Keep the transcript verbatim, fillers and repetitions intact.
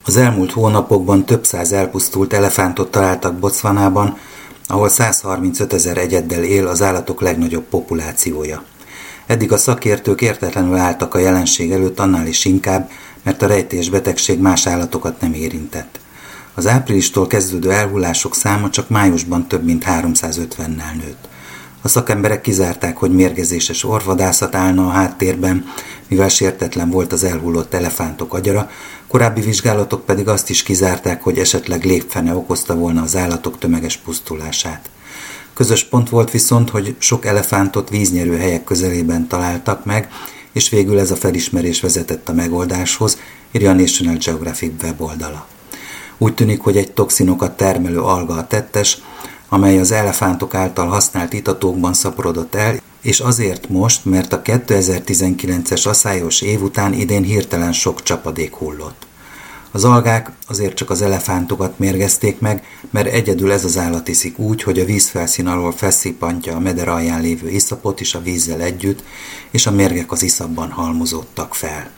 Az elmúlt hónapokban több száz elpusztult elefántot találtak Botswanában, ahol százharmincötezer egyeddel él az állatok legnagyobb populációja. Eddig a szakértők értetlenül álltak a jelenség előtt, annál is inkább, mert a rejtélyes betegség más állatokat nem érintett. Az áprilistól kezdődő elhullások száma csak májusban több mint háromszázötvennel nőtt. A szakemberek kizárták, hogy mérgezéses orvvadászat állna a háttérben, mivel sértetlen volt az elhullott elefántok agyara, korábbi vizsgálatok pedig azt is kizárták, hogy esetleg lépfene okozta volna az állatok tömeges pusztulását. Közös pont volt viszont, hogy sok elefántot víznyerő helyek közelében találtak meg, és végül ez a felismerés vezetett a megoldáshoz, írja a National Geographic weboldala. Úgy tűnik, hogy egy toxinokat termelő alga a tettes, amely az elefántok által használt itatókban szaporodott el, és azért most, mert a kétezer-tizenkilences aszályos év után idén hirtelen sok csapadék hullott. Az algák azért csak az elefántokat mérgezték meg, mert egyedül ez az állat iszik úgy, hogy a vízfelszín alól felszippantja a meder alján lévő iszapot is a vízzel együtt, és a mérgek az iszapban halmozódtak fel.